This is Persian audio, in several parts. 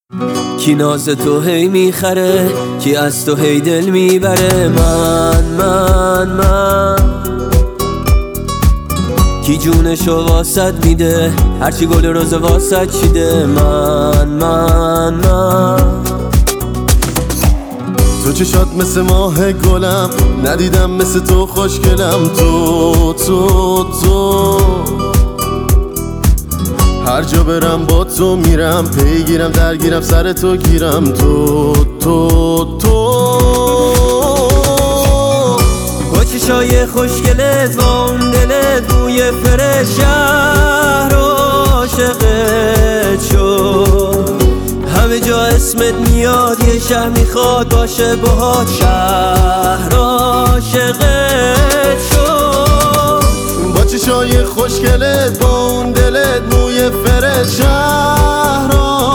کی ناز تو هی میخره، کی از تو هی دل میبره. من کی جونشو واسط میده، هرچی گل روز واسط چیده. من تو چشات مثل ماه گلم، ندیدم مثل تو خوشگلم. تو هر جا برم با تو میرم، پیگیرم درگیرم سر تو گیرم. تو با چشای خوشگلت، با اون دلت، بوی فرش، شهر عاشقت شد. همه جا اسمت میاد، یه شهر میخواد باشه باهات. شهر عاشقت شد. با چشای خوشگلت، با اون دلت، موی فرش، شهر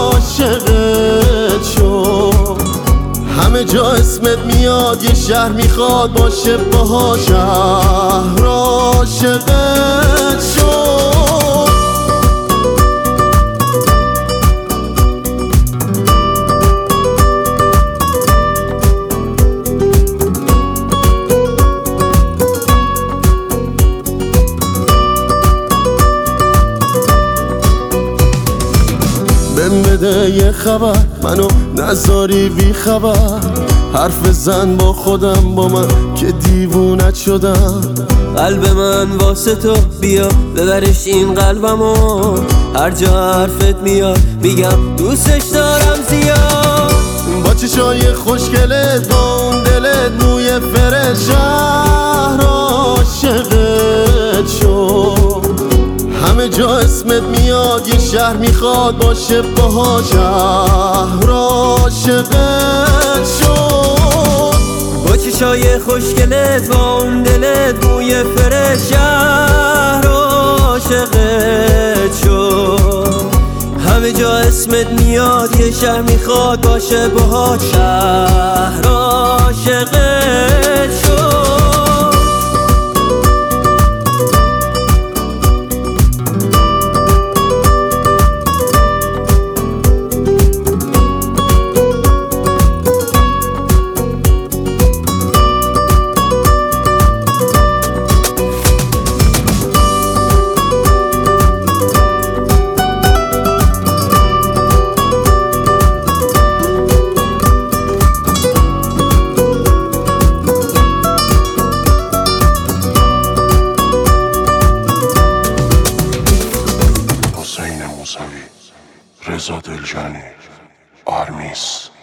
عاشقت شد. همه جا اسمت میاد، یه شهر میخواد باشه باها. شهر عاشقت شد. بهم بده یه خبر، منو نذاری بی خبر. حرف زن با خودم، با من که دیوونت شدم. قلب من واسه تو، بیا ببرش این قلبمو. هر جا حرفت میاد میگم دوستش دارم زیاد. با چشای خوشگلت، با اون دلت، موی فرش، شهر عاشقت شد. همه جا اسمت میاد، یه شهر میخواد باشه باها. شهر عاشقت شد. با چشای خوشگلت، با اون دلت، بوی فرش، شهر عاشقت شد. همه جا اسمت میاد، یه شهر میخواد باشه باهات. شهر عاشقت شد. حسین موسوی، رضا دلجانی، آرمیس.